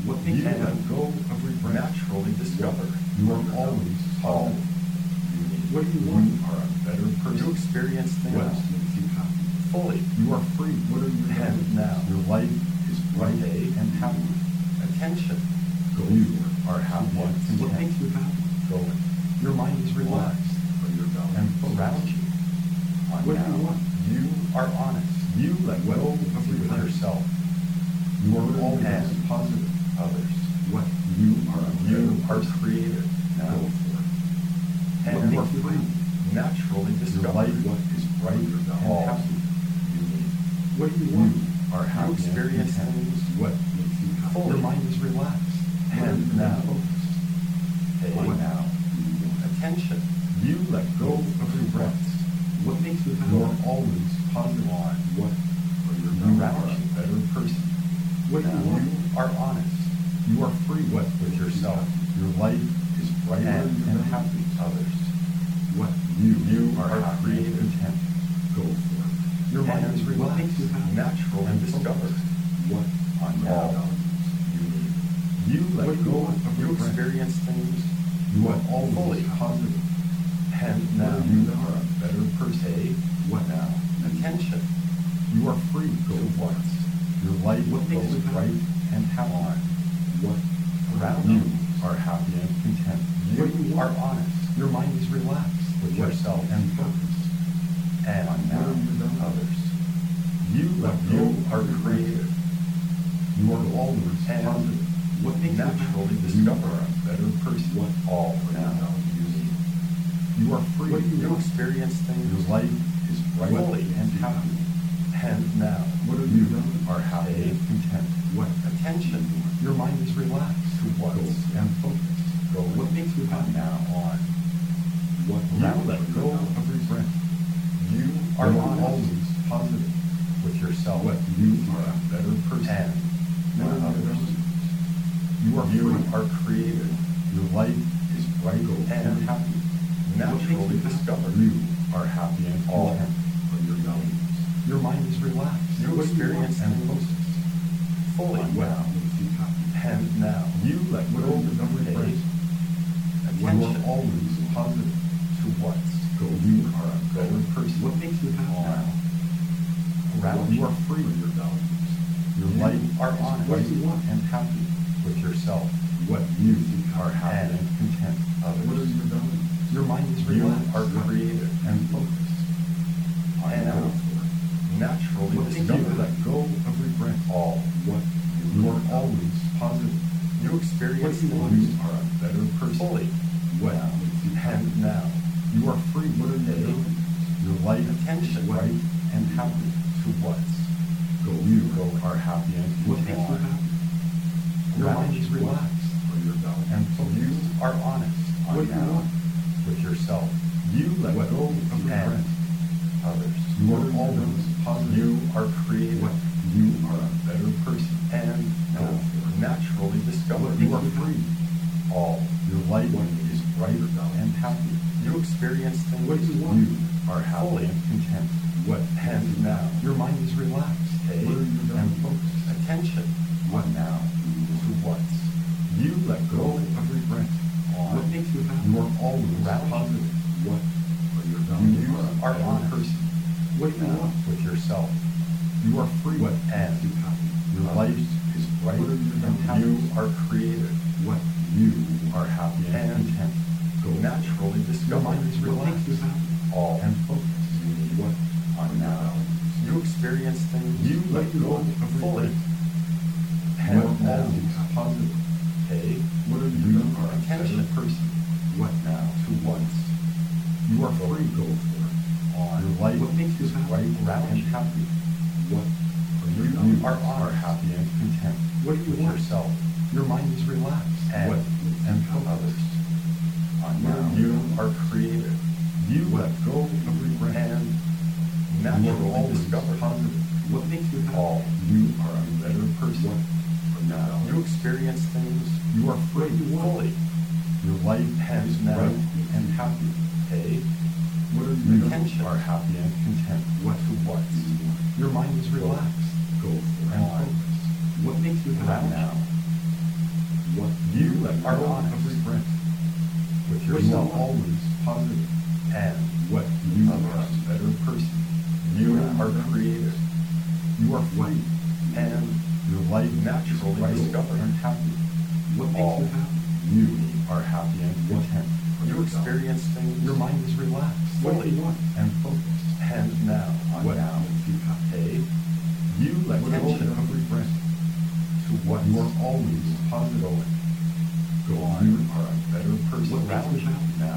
What makes you let go of regret? Naturally discover. You are always all you need. What do you want? You are a better person. You experience things. What makes you happy? Fully. You are free. What are you and now? Your life is bright and happy. Attention. Go. You are happy and content. What makes you happy? Go. Your mind is relaxed. And around you. What do you want? You are honest. You let go of yourself. You are always positive. Others. What? You are creative. Now. And you are free. Naturally discover. Your life is bright and happy. What do you want? You are happy. You experience things. What makes you happy? Your mind is relaxed. And now. Hey, now. Attention. You let go of regrets. What makes you happy? You are always positive on what you are a better person. What do you want? You are honest. You are free with yourself. Your life is brighter and happy. Others. What? You are happy and content. Go for it. Your mind is What relaxed. makes you happy? Natural and discover What on all you need. You let What do you go want? of your experience things. You are always Fully positive. And now you are a better person. What now? Attention. You are free to once. Your life What makes goes you happy? bright and happy. What? Around you are happy and content. What do you You are want? honest. Your mind is relaxed with What? yourself and focus. And now What have you done? others. You are creative. You are always positive. What makes you naturally happy? discover a better person. What? All now you need. You are free. What do you want? experience things. Your life is bright Fully and happy. And now What have you done? are happy and content. What? Attention. Your mind is relaxed to once and focus. Go. What makes you happy? Now on. What? Now let go of regret. You are always positive with yourself. You are a better person than others. You are creative. Your life is bright and happy. Naturally discover you are happy and all for your values. Your mind is relaxed. You experience and focus fully now. And now you let go of regret. Attention. You are always positive to what's go. You are a better person. What makes you happy? Now. Around you are free of your values. Your life are honest What do you want? and happy with yourself. What you are happy and content. Others. What are your values? Your mind is relaxed. You are creative and focused. And naturally What makes discover you let go of regret. All What? you are always positive. You experience What do you want? you are a better person. Fully. What? And now you are free. What are your values? Your life is bright and happy to what's go. You are happy and What makes you content. happy? Your mind is relaxed. For your values. And so you are honest What do you now want? with yourself. You let What? go of regret. Others. You What are are you always doing? positive. You are creative. What? You are a better person. And Go for it. naturally discover What you makes are you free. All your life What? is bright and happy. You experience things. What do you want? You are happy Fully. and content. What? And now your mind is relaxed. Hey, What are you doing? and focused. Attention. What now? To what's you let go of regret. On. What makes you happy? You are always Around you. positive. What? For your values. You are honest person. What do you Now want? with yourself. You are free. What? And makes you happy? your life is bright What are you and doing? happy. You are creative. What? You are happy and content. Go. Naturally Your discover mind is what makes you happy? all and focus. What? On now. You experience things. You let do you go want? of Fully. regret. And What now? always positive. Hey, What are you you doing? are a better person. What? Now to once. You are free. Go for it. On your life What makes you is happy? bright and happy. What? For You your values. are happy and content. What do you with want? yourself. Your mind is relaxed. And What? and others. On What now are you you? are creative. You What? let go of regret. And naturally always discover positive. What makes you happy? All you are a better person. What? For your Now values. you experience things. You are free. What do you want? Fully. Your life is now bright and happy. Hey, What are you you doing? are happy and content. What? To what? Your mind is relaxed. Go for And it. focused. What makes you Around happy? now. What You let are go honest of regret. with What do you yourself, want? always positive, and What you you are want? a better person. You are creative. You are What? free, and your life Naturally is bright discover. and happy. What makes All you happy? you are happy and content. You experience things. Your mind is relaxed, What do you want? and focused. And now, What now, makes you happy? hey, you let go Attention. of regret to what you are always positive. Go You on. are a better person What makes around you you happy? now.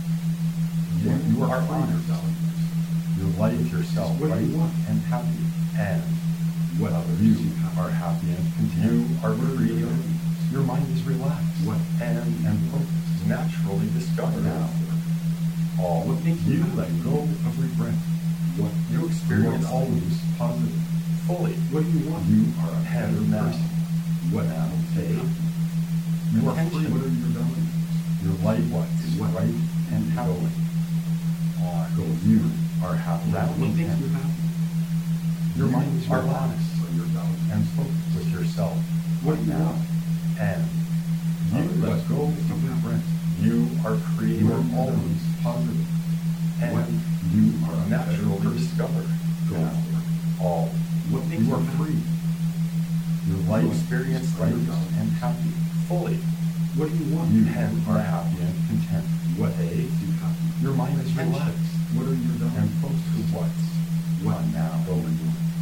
You are What honest. your values? Your life yourself What do right you want? and happy, and What others you you happy? are happy and content. You are What are your creative. values? Your mind is relaxed, What? and focused. Naturally discover now. All What makes you you happy? let go of regret. What You experience What? always positive, fully. What do you want? You are a And better now. person. What now, makes you hey, happy? you are Attention. free. What are your values? Your life is What? right and happy. On Go. you are happy What and makes you content. happy? Your mind is are relaxed honest. What are your values? and focused with yourself. What do you now, want? and you let go of regret. You are creative. You are always positive, and What? you are a better naturally person. discover Go now. for it. All What makes you are you happy? free. Your life experience is bright life. and happy, fully. What do you want? You are happy and content. What Hey, makes you happy? your mind is Attention. relaxed What are your and values? focused to what's What on now. going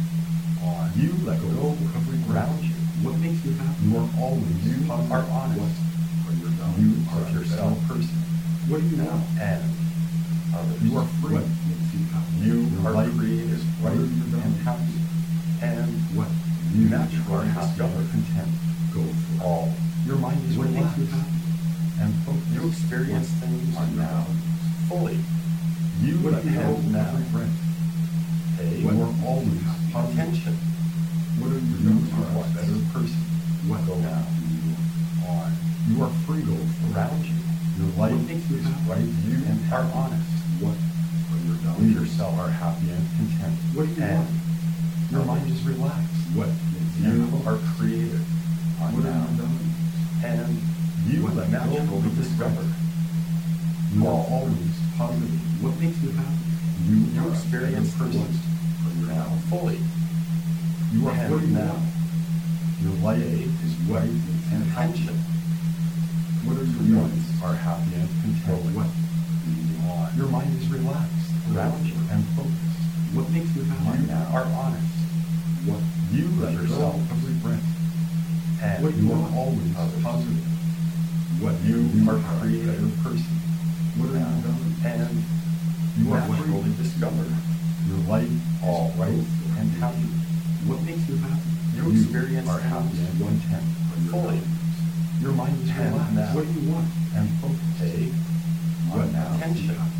On you let Go go for it. of regret. Around you. What makes you happy? You are always You positive. are honest. What are your You values? are yourself person. What do you Now, want? and others. You are free. What makes you happy? You Your are life creative, is bright bright and and happy, and What you you naturally are happy discover and content. Go for it. All your mind is What makes you relaxed happy? and focused. You experience What things are on your now values. fully. You What let do you go want? now. Regret. Hey, What you are always makes you happy? positive. Attention. What are your You values? are a better person. What Go now. do you want? On. You are free. Go for it. Around you. Your life What makes you is happy? bright. You And are happy. honest. What are your You values? yourself are happy and content. What do you and want? your mind is relaxed. What makes you You happy? are creative. On What are now. your values? And you What let naturally go of discover. regret? You are always positive. What makes you happy? You You are a experience better person. what are your Now, values? fully. You are And free now. now. Your life is What bright makes and you happy. happy? What are You your values? are happy and content. What do you want? Your mind is relaxed, Around you. and focused. What makes you happy? You are honest. What You are let your yourself values? of regret. And What do you you are want? always Others. positive. What You are a creative. better person? What are Now, your values? and you are What naturally will discover. Your life All is bright right. and happy. What makes you happy? You experience are happy things and content. What Are your fully. values? Your mind is And relaxed. now. What do you want? And focused. Hey, What what now? makes you happy?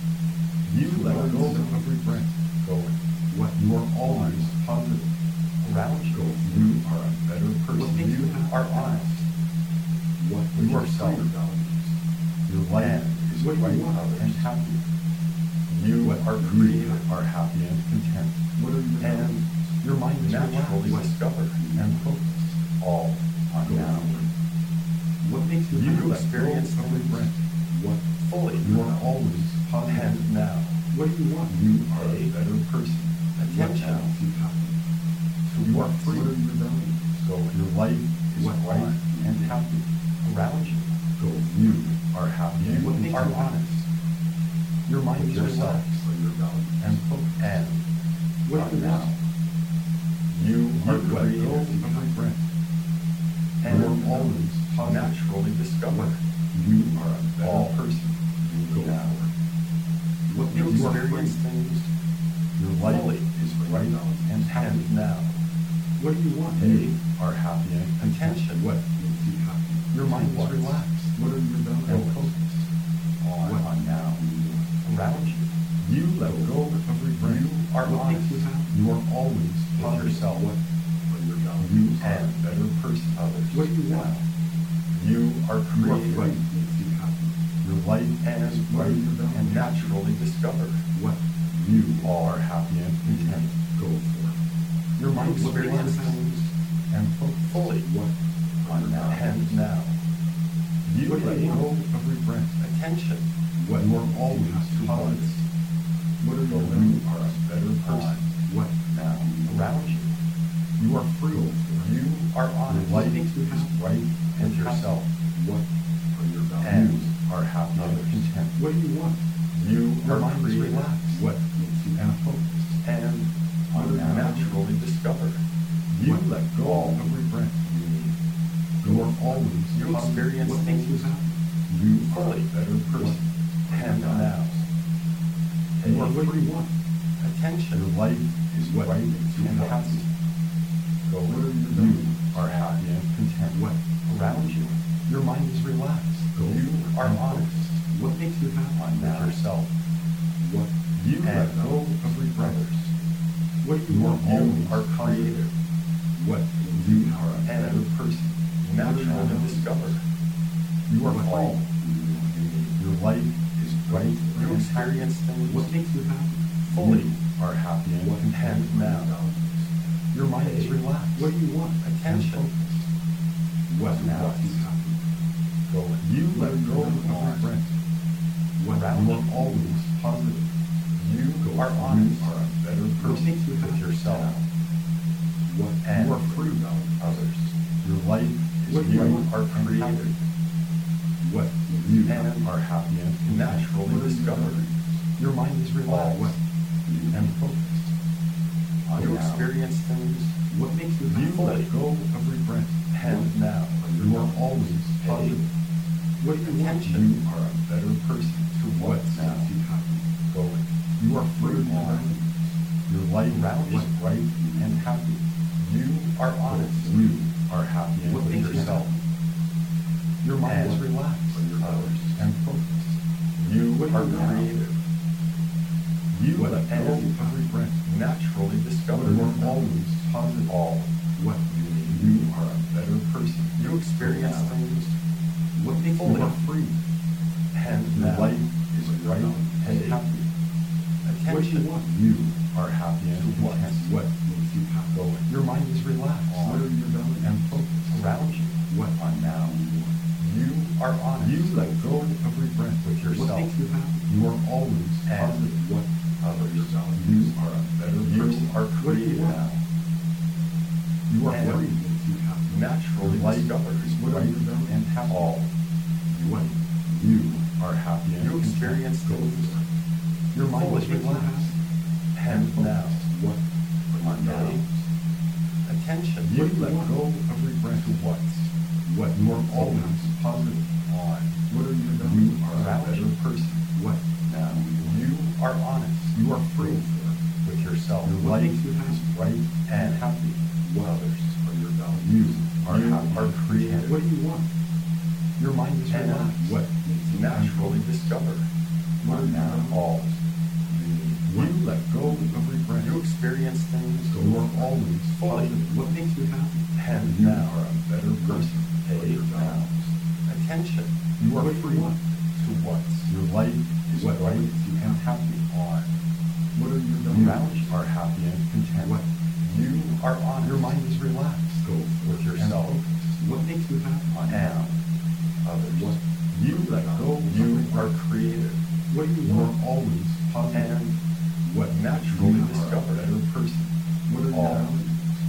You let What go is it? of regret. Going. What You are always positive. around Go. you? You are a better person. What makes you happy? are honest. What You is are your self. values? Your life And is what do you bright want? and happy. You What are do you creative, want? are happy and content. What are your And values? your mind is Naturally relaxed discover. and focused. All on Go now. for it. What makes you You happy? let go of regret. What Fully. You are always positive. And now. What do you want? You are a better person. Attention. Now. Makes you happy? You are free. What are your values? So your life is What bright on? and happy. Around you. So you are happy and What makes are you happy? honest. Your mind is Yourself. relaxed What are your values? and focused. And What do you now. want? You are let go creative of of regret. And You are always positive. naturally discover. You are a better All person. Go now. for it. What You makes you are experience free. things? Your life Fully. is bright and happy. now. What do you want? They are happy and content. Attention. What makes you happy? Your mind is What? relaxed What are your and values? focused. What? On now. Around you. You let go of regret. You are What honest. makes you happy? You are always With positive. yourself. What are your values? You are a better person. Others. What do you want? You are What creative. makes you happy? Your life And is what are bright your values? and naturally discover. What You are happy and content. go for? Your mind is What makes you relaxed happy? and focused. Fully. What On now. And now. Attention. What You are always positive. What are you You are a better person. What Now, around you. You are free. You are honest. Your life is is right and yourself. What are your And values? are happy and content. What do you want? You Your are mind is creative. relaxed. What makes you And focused? And What are you naturally discover. You What let go all of regret. You are always You positive. experience What makes you things happy? You Fully. are a better person. And now. You are Hey, what you want. Attention. Your life is what right makes you and happy. happy. Go What are with your you values? are happy and content. What Around you. Your mind is relaxed. Go You are and honest. focus. What makes you happy? With yourself. What You and let go of regret. What do you You want? are creative. What you are a And better person. naturally discover. You are What free. all Your life is bright. You and experience happy. things What makes you happy? fully. You are happy and What content and now. Your mind is Hey, relaxed. What do you want? attention. And focus. What Now makes you happy? Go with You What let go of on. regret. What Around you are you. always positive. You Go are you honest. are a better What person makes you with happy? yourself. What And you are free of. Others. Your life is What you you are and creative. happy. What you And are happy and content. naturally What are your discover. values? Your mind is All relaxed. what and focused. You Now, experience things what makes you You happy? let Let go of regret. and now. You are always positive. What You want? attention. You are a better person to what now. makes you happy. Going. You are free of your on. values. Your life Around is you. bright and happy. You are honest. You are happy and What with makes you yourself. happy? Your mind is And relaxed. others. And focused. You What are do you want? creative. You What let go and of regret. naturally discover. You are always positive. All What you need. You are a better person. You experience Now, things What makes fully. you are free? and Your now. life is bright and Hey. happy. What do Attention. you want? You are happy and To what? content. What makes you happy? Going. Your mind is relaxed. On. What are your values? And focused. Around you. What On now. You are honest. You let go of regret with yourself. What makes you happy? You are always And positive. What others. your values? You are a better You person. are What do you creative want? now. You are And free. Makes you happy. Naturally Your life discover. is what are your values? And have all. What you are happy and You content. experience Go things for it. Your mind fully. is relaxed. And now. What are On your now. values? Attention. You let go of regret. What? What you are always positive. On. What are your values? You are a Around better you. person. What Now. You are honest. you are free. with yourself. Your What life makes you is happy? bright And and happy. What others. Are your values? You are You happy. are creative. What do you want? Your mind is And relaxed. What makes you naturally happy? discover. What are now. your All. You let go of regret. You experience things You are always fully. positive. What makes you happy? And you now. are a better person. Hey, For your now. values. Attention. You are What do free. you want? To what? Your life is What bright makes you and happy. On. What are your Around values? you. You are happy and content. What You are honest. your mind is relaxed. Go with yourself. And focus. What makes you happy? On now. Others. What you let go. You are creative. What do you are always positive. And what naturally you discover. are a better person. What are All. your values?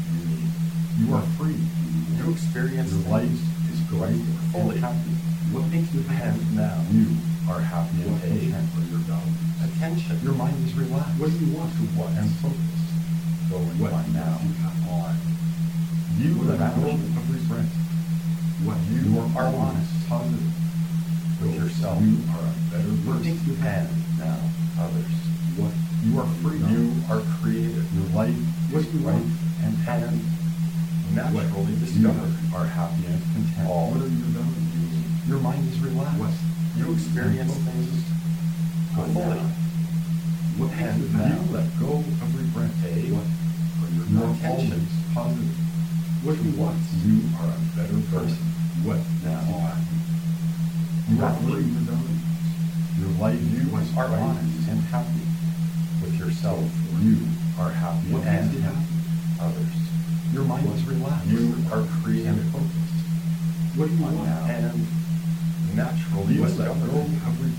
You are free. You experience Your life is bright fully. and happy. What makes you happy? And now. You are happy and What content. For your values. Attention. Your mind is relaxed. What do you want? To what? And focused. Going What on now. makes you happy? On. You let Around go you. of regret. What You are always honest. positive. With yourself. You are a better What person. makes you happy? And now. Others. What you are free. You are creative. Your life What is you bright want? and happy. Naturally You discover. are happy and content. All. What are your values? Your mind is relaxed. What? You experience And things focused. fully. What And makes you now. happy? You let go of regret. Hey. What are your You values? attention. Always positive. What To you want? You are a better person. What Now. makes you happy? You are Around free. you. Your values. Your life You is are bright honest. and happy. With yourself. You are happy What and makes you happy. Others. Your mind is relaxed. You are creative. and focused. What do you On want? now. And naturally You let discover. go of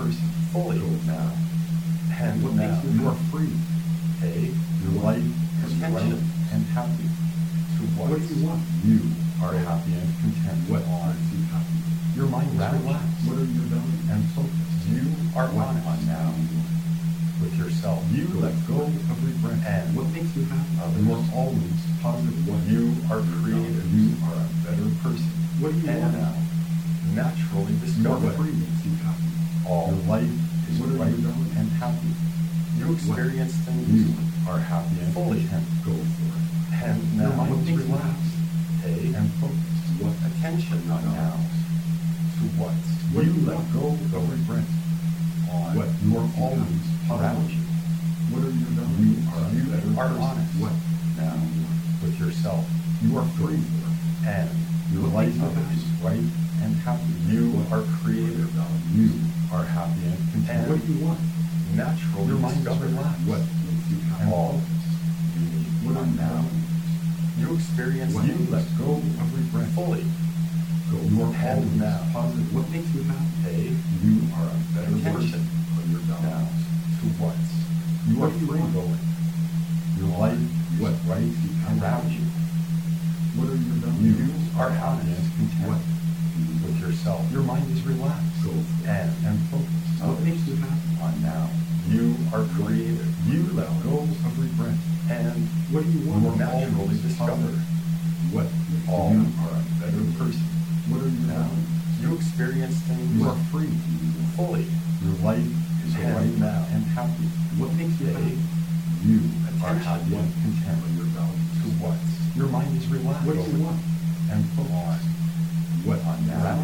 person. Fully. Go Now. And What now makes you you are free. Okay. Your life is Attention. right and happy. To what? What do you want? You are happy and content. What makes you happy? Your mind is Relaxed. relaxed. What are your values? And focused. You are What honest on now? with yourself. You let go of regret. And What makes you happy? you are always positive. You are creative. You are a better person. What do you And want? now, naturally Your discover free makes you happy. all. Your life is What are right your values? and happy. You experience things. You are happy and fully content. Go for it. And Your now, mind what is makes you relaxed. Hey, and focused. What Attention on now. To what? What you do you let want? go of regret. On What you are makes you always happy? around Around you. What are your You values? are a better person. honest. What? Now, with yourself. You are free. And your What life makes you happy? is right and happy. You are creative. You are happy and content. What do you want? Naturally Your mind is discover relaxed. what makes you and happy? all you need What are on your now. values? You experience What you makes let you go of regret. Fully. Go you are And always now. positive. What makes you happy? Hey, you are a better Attention. person for your Now. values. To what? You What are do you free want? going. Your life What? is right and around you. What are your You values? are happy and content What? with yourself. Your mind is relaxed. Go for it. And focused. What makes you happy? On now. You are creative. You let go of regret. And What do you you want? will naturally discover What makes you all happy? are a better person. What are your Now, values? you experience things. You are free. Fully. Your life is And right now and happy. What makes you Hey, happy? you are Attention. happy and content with your values. To what? Your mind is relaxed. What do you want? And focused. What on now? Around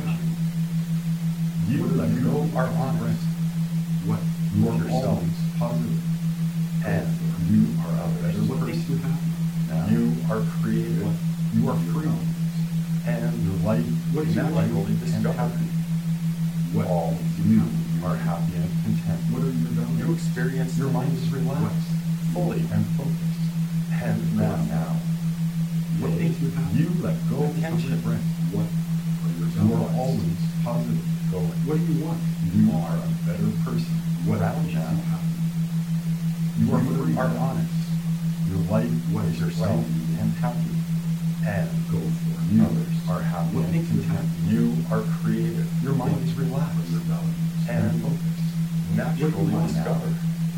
You What let do you go know? are honest. What? You are yourself. always positive. And you are a better What makes you person. happy? Now, you are creative. What? You are free. And your life What is do you like naturally and discovered. happy? What All makes you happy? are happy and content. What are your values? You experience your mind is relaxed, fully and focused. And now, What hey, makes you happy? you let go of Attention. regret. What are your You are values? always positive going. What do you want? You are a better person. What Around makes you now, happy? you are You free. are honest. Your life What is is yourself? right and happy. And Go for it. you Others. are happy What and makes you content. happy? You are creative. Your mind What is relaxed. are your values? And focused. Naturally What do you want discover.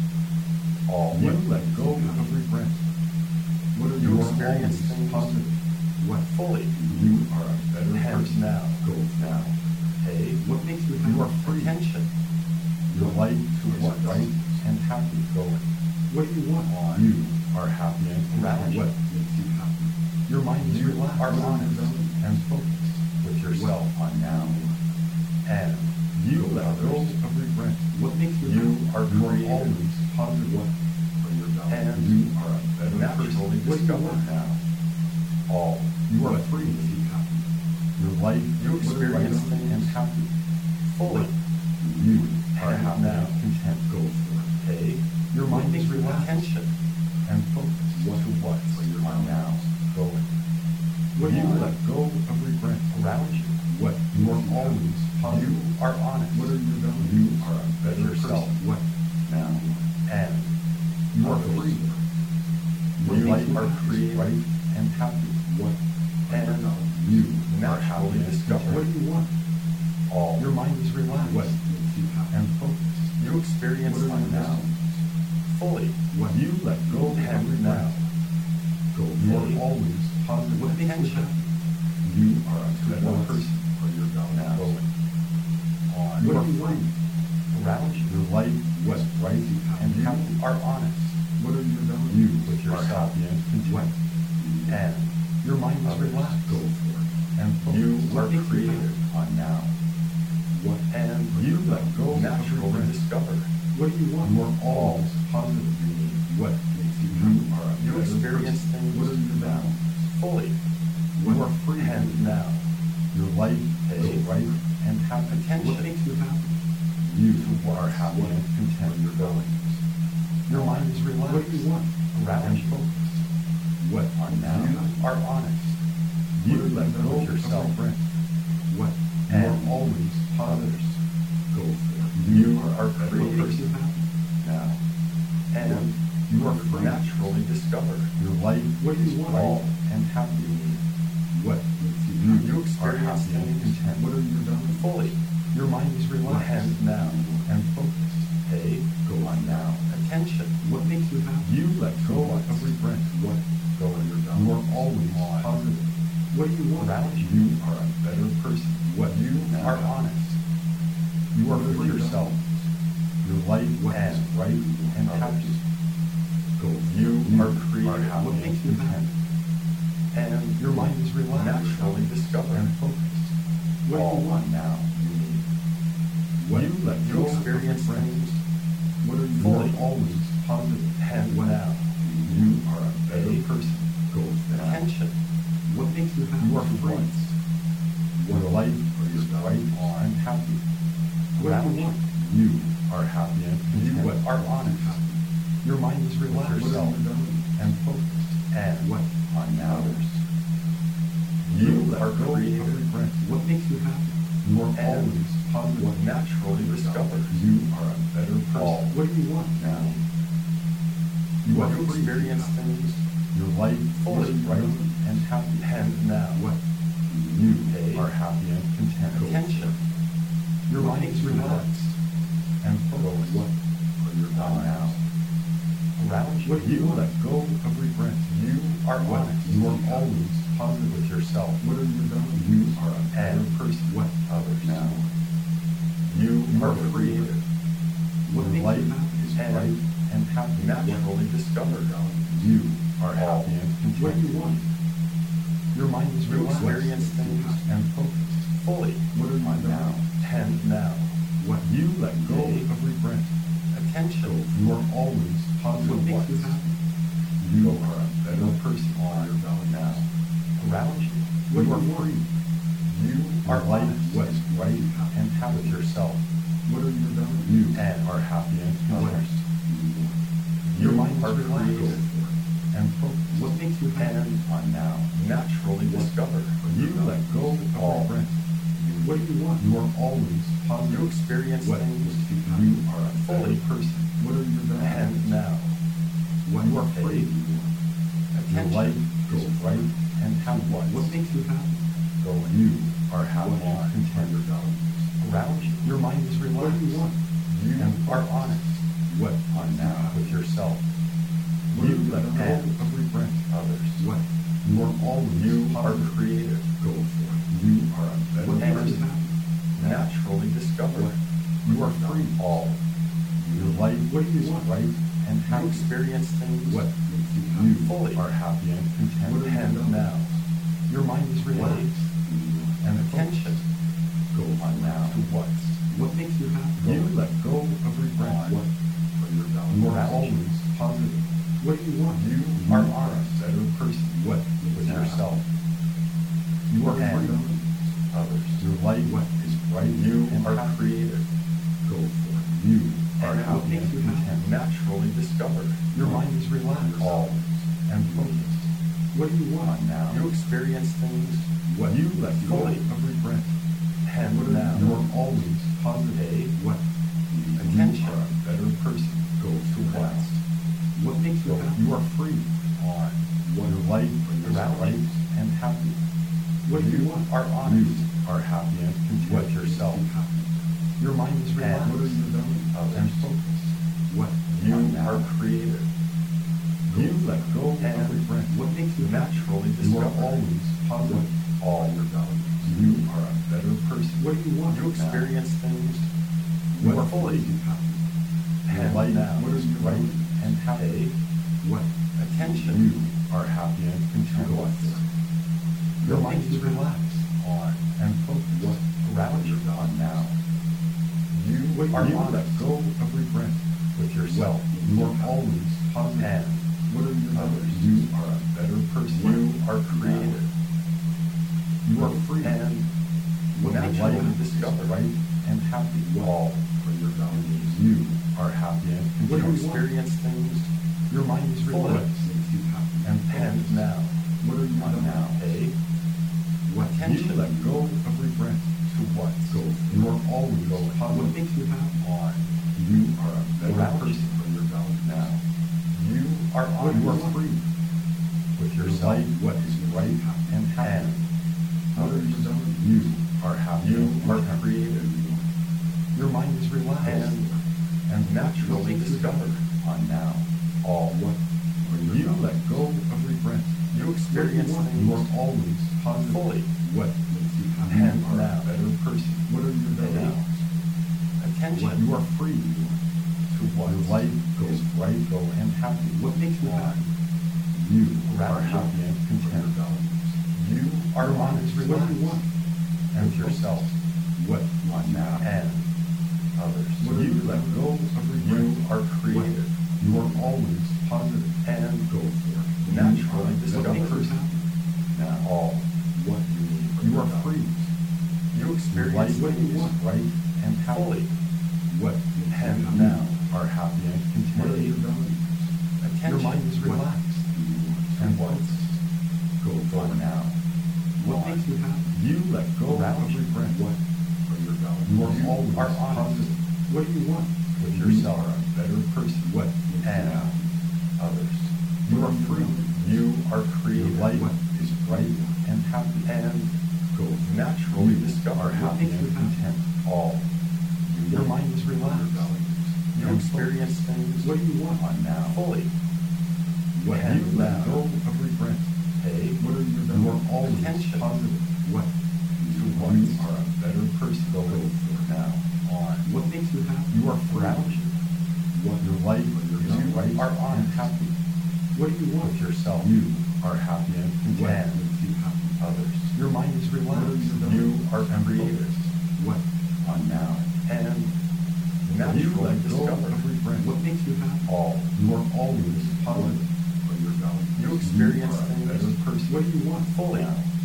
All What you let go makes you of happy? regret. What are You you experience always things positive. What? Fully. You are a better And person. now. Go now. Hey, What makes you you happy? are free. Attention. Your life To is what? right and happy going. What do you want? You are happy and Around content. what makes you happy? Your mind is You relaxed. are honest. and focused with yourself on now. And you Go let others. go of regret. What makes you You happy? are creative. Always positive. What are your values? And you are a better Naturally person. What do you Discover want? now. All you are What free. makes you happy? Your life You is experience right things and happy. Fully. You are And happy now. and content. Go for it. Hey, your What mind makes is you relaxed. attention? And focused. What to what are your on now values? going. What do you you want? let go of regret. Around you. What you are always positive. You are honest. What are your values? You are a better Yourself. person. What? Now. And you are Others. free. What Your makes life you are happy? free, right, and happy. What? And You you are naturally happy and discover content. What do you want? all. Your mind is relaxed. What makes you happy? And focused. You experience What are your now. values? Fully. What? You let go of And regret. now. Go You for are it. always positive. What makes you Attention. happy? You are a better what person. are your Now values? going on. What You do are you free. want? Around you. Your life What is right makes you happy? and You happy. Are honest. What are your values? You with are yourself happy and content. And your mind is Others. relaxed. Go for it. And you What are makes you creative happy? on now. What? And are you your let values? go of Naturally regret. discover. What do you want? You are always positive. What makes you You happy? are a You better experience person. things What are your now. values? Fully. What You are free. And now. Your life is Hey. right and happy. What makes you happy? You are happy and content. Are your values? Your mind is relaxed. What do you want? Around And you. Focused. What On now. You Are honest. What You are let your go of values? yourself. What? You are And always positive. Go for it. You are What makes created you happy? now. And you are free. Naturally discover Your life What do you is want? bright and happy. What makes you You happy? are experience happy and things. content. What are you done? Fully. Your mind is relaxed. And now. And focused. Pay Go on now. Attention. What makes you happy? You let go of regret. What? Go when you're done. You are always On. positive. What do you want? Around you. You are a better person. What you Now. are honest. You are With free yourself. Your life What is and bright and others. happy. Go. You are You created. are happy What makes you and content. And Your mind is relaxed. naturally discover And focused. What do you all want? now you need. What? You let You go of experience regret. things What are you You fully. are always positive. and What? now. You are a better Hey. person. Go. Attention. What makes you happy? You are free. Your life is bright and happy. What Around do you want? You are happy and You content. are honest. Your mind is relaxed What yourself. have you done? and focused. And What? on others. You You let are go created. of regret. What makes you happy? You are And always positive. naturally discover You are a better all person. What do you want? now. You What are you free. experience things Your life fully. is bright and happy. and now. What? You Hey. are happy and content. Attention. Your What mind makes is you relaxed and focused. What? Are you On done now. Around you. What do You let go of regret. You are What? honest. You are always positive with yourself. What have you done? You are a better And person. What? Others. Now. You are are created. What Your makes life you happy? is And bright and happy. naturally discover You are all. happy and content. What do you want? Your mind is You relaxed experience things and focused. fully. What have you on done? now. And now. What? You let go Hey. of regret. Attention. You are always What positive. makes you happy? You are a better person. On now. Around you. What You do are you want? free. You Are are life honest. is bright and With happy. yourself. What have you done? You And are happy and others. content. You Your mind is are relaxed created. and focused. What makes you happy? And on now. Naturally discover You let go all. of regret. What do you want? You are always You positive. experience What? things You are a fully. better person. What have you done? and now. What? You are free. Your Attention. life is bright and happy. What makes you happy? Going. You are happy What? and content. Around you. Your mind is What relaxed. do you want? You and are focused. honest. What? On now. With yourself. What have You you let done? go of regret. Others. What? You are always You are positive. created. Go for it. You are a better What makes you person. happy? Naturally discover What? You are free. all. Your life What do you is want? bright and You happy. experience things What makes you You happy? fully. are happy and content. What have and you done? now. Your mind is relaxed and Attention. focused. Go On now. to what? What makes you happy? You let go of regret. On. What? Are you done? You are Around you. always positive. What do you want? You are are a honest. better person. What? With Now. yourself. You are And free. Others. Your life What? is bright You and are happy. created. Go for it. You are And happy makes and you happy? content. Naturally discover Your mind is relaxed all. and focused. What do you want? On now. You experience things What? You let go fully. of regret. and What are now. You are always positive. Hey. What? Attention. You are a better person. Go To for what? it. What makes you happy? You are free. On. Your life is Around bright you. and happy. What do you want? Are You honest. are happy and With content. yourself. Your mind is And relaxed What have you done? and Others. focused. What? You On now. are created. You let go of And regret. What makes you happy? Naturally You are discover always positive. all. You are a better person. What do you want? You experience things You What are fully. makes you happy? Your and life now. is bright and happy. Hey. What? Attention. You are happy and content. Go for it. Your What mind makes is you happy? relaxed On. and focused. What? Around you. On now. You What are you let honest. go of regret. With yourself. You are always positive. And What have you done? others. You are a better person. You are created. You are free. And Your naturally life is discover bright and happy. all. For your values. You are happy and You What do content. you want? experience things Your mind is fully. What relaxed makes you happy? and and focused. now. What have you On done? now. Hey. What? Attention. You let go of regret. To what? Go. You are always What positive. makes you happy? On. honest. You are free with Your yourself. life What is right and happy. What are you doing? You are happy. You are creative. Your mind is relaxed and naturally discovered on now. All What are you you doing? let go of regret. You experience What do things you you are always positive. Fully. What makes you happy? and You are now a better person. What are you And doing? now. Attention. What? You are free to what Your life life goes right, go and happy. What makes you on. happy? You Around are you. happy and What are content. your values? You are Your mind honest, is relaxed. What do you want? and yourself. What On now and others. What are You you let doing? go of regret. You are creative. What? You are always positive and Go for it. naturally What discover makes you happy? now all. What you need. You are free. You Your experience life what is is right and happy. fully. What And you now are happy and What are your content. values? Attention. Your mind is What relaxed. do you want? And what's Go for for it. now. What makes you happy? You let go Around of you. regret. What are your values? You are always are honest. positive What do you want? with You yourself. are a better person. What makes you And happy? others. You are free. You are creative. Your life What is right and happy. And Go naturally You discover are happy happy and and content. All. Your mind is Your relaxed. values. You experience things What do you want? on now. Fully. What And you let now. go of regret. Hey, what are your You are values? always Attention. positive. What To you what want? are a better person. Go for it. now on. What makes you happy? You are free. Around you. What Your life your is values? right are and honest. happy. What do you want? With yourself. You are happy and What content. makes you happy? Others. Your mind is What are relaxed. your You values? are And creative. focused. What On now. And you naturally let go discover of regret? What makes you happy? all. You are always What positive. are your values? You experience are a things better person. What do you want? fully.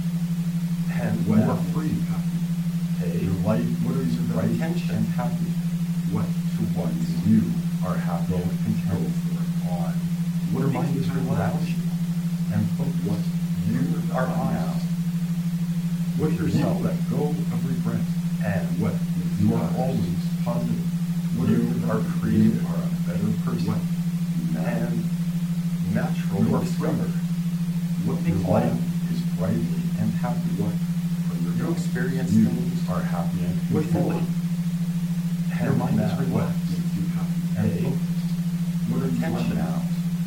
And What you are makes free. you happy? Hey, your life What are your right values? and happy. What To what you are happy Go and for content it. on. What Your makes mind you is happy? relaxed and focused. What You are on honest. What With you yourself. let go of regret? And What makes you you are happy? always positive. What You your are values? creative. You are a better person. What and naturally You are discover. What Your makes you life happy? is bright and happy. What are your You values? experience You things are happy and What do you fully. want? And Your mind is now, relaxed. What makes you happy? and Hey, focused. What are you Attention now.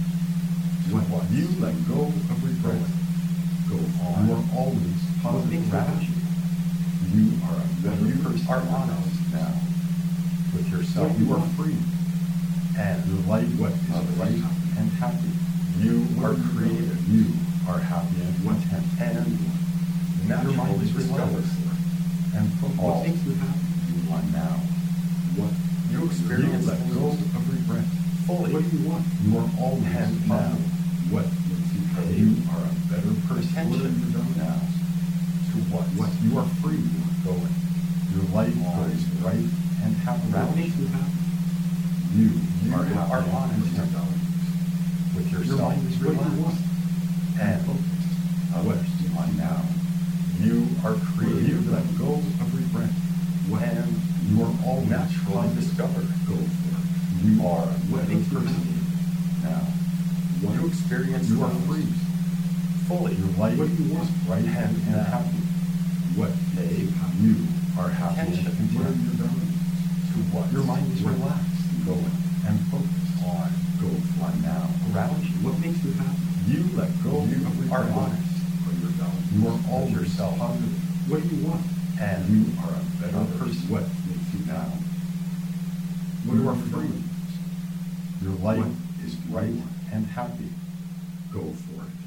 What You let go of regret. Go On. You are always What positive makes you around happy? you. You are a better You person. are honest now. With yourself. What do you You are want? free. And your life What is others right happy? and happy. You What are are you creative. doing? You are happy and What content. And Your mind naturally is discover relaxed. and put What all makes you happy? on now. What You experience let things go of regret? fully. What do you want? You are always And now, positive. what makes you happy? You are a better person. What are your values? now. To what? What You are free. Going. Your life goes right and happy. What makes you happy? You You are happy are and honest. content with Your yourself. mind is What do you relaxed. want? And others on now. You are creative. You let go of regret. What And you are all naturally positive. discover. Go for it. You are a What better makes you person happy? now. What You experience you are things free. fully. Your life What do you want? is bright and now. happy. What Hey, makes you happy? you are happy and Attention. What are content. your values? To what? Your mind is What relaxed. Going and focused on. Go On now. Around you. What makes you happy? You let go You of regret. are honest. What are your values? You are all yourself positive. What do you want? And you are a better Others. person. What makes you now. happy? You are your free. values? Your life What is do you bright want? and happy. Go for it.